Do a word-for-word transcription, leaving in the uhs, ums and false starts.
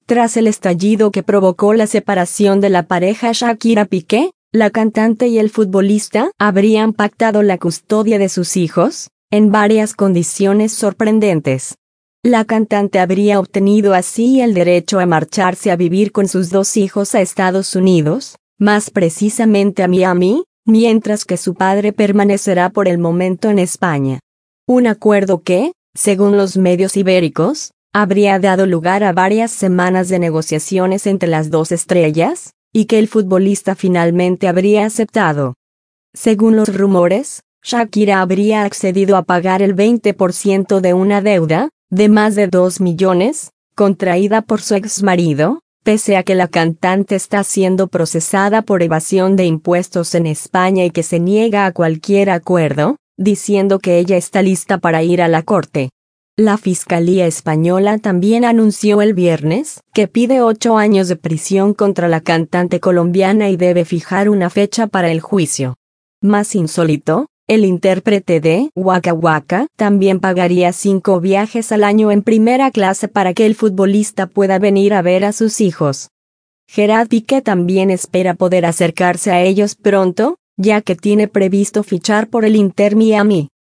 Tras el estallido que provocó la separación de la pareja Shakira-Piqué, la cantante y el futbolista habrían pactado la custodia de sus hijos, en varias condiciones sorprendentes. La cantante habría obtenido así el derecho a marcharse a vivir con sus dos hijos a Estados Unidos, más precisamente a Miami, mientras que su padre permanecerá por el momento en España. Un acuerdo que, según los medios ibéricos, habría dado lugar a varias semanas de negociaciones entre las dos estrellas, y que el futbolista finalmente habría aceptado. Según los rumores, Shakira habría accedido a pagar el veinte por ciento de una deuda, de más de dos millones, contraída por su exmarido, pese a que la cantante está siendo procesada por evasión de impuestos en España y que se niega a cualquier acuerdo, diciendo que ella está lista para ir a la corte. La Fiscalía Española también anunció el viernes que pide ocho años de prisión contra la cantante colombiana y debe fijar una fecha para el juicio. Más insólito, el intérprete de Waka Waka también pagaría cinco viajes al año en primera clase para que el futbolista pueda venir a ver a sus hijos. Gerard Piqué también espera poder acercarse a ellos pronto, ya que tiene previsto fichar por el Inter Miami.